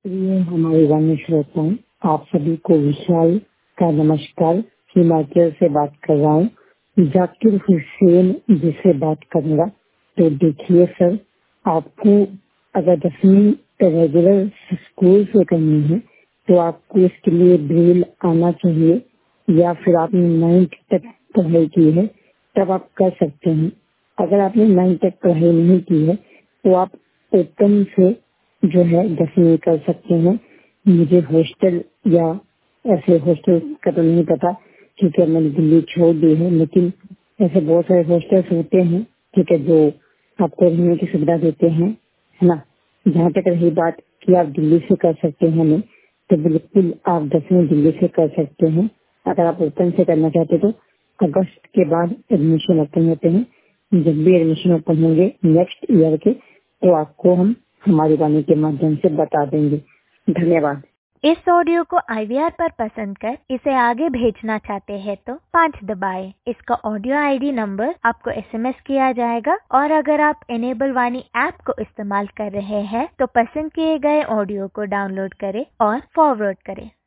प्रिय हमारे वाणी श्रोताओं, आप सभी को विशाल का नमस्कार। हिमाचल से बात कर रहा हूँ, जाकिर हुसैन जी से बात करूंगा। तो देखिए सर, आपको अगर 10वीं रेगुलर स्कूल से करनी है तो आपको इसके लिए ब्रेल आना चाहिए, या फिर आपने 9th तक पढ़ाई की है तब आप कर सकते हैं। अगर आपने 9th तक पढ़ाई नहीं की है तो आप ओपन से जो है 10वीं कर सकते हैं। मुझे हॉस्टल या ऐसे हॉस्टल का तो नहीं पता, ठीक है, मैंने दिल्ली छोड़ दी है, लेकिन ऐसे बहुत सारे हॉस्टल्स होते हैं, ठीक है, जो आपको रहने की सुविधा देते हैं, है ना। जहाँ तक रही बात कि आप दिल्ली से कर सकते हैं नहीं, तो बिल्कुल आप 10वीं दिल्ली से कर सकते हैं। अगर आप ओपन से करना चाहते तो अगस्त के बाद एडमिशन ओपन होते हैं। जब भी एडमिशन ओपन होंगे नेक्स्ट ईयर के, तो आपको हम हमारी वाणी के माध्यम से बता देंगे। धन्यवाद। इस ऑडियो को IVR पर पसंद कर इसे आगे भेजना चाहते हैं तो 5 दबाएं। इसका ऑडियो ID नंबर आपको SMS किया जाएगा, और अगर आप इनेबल वाणी ऐप को इस्तेमाल कर रहे हैं तो पसंद किए गए ऑडियो को डाउनलोड करें और फॉरवर्ड करें।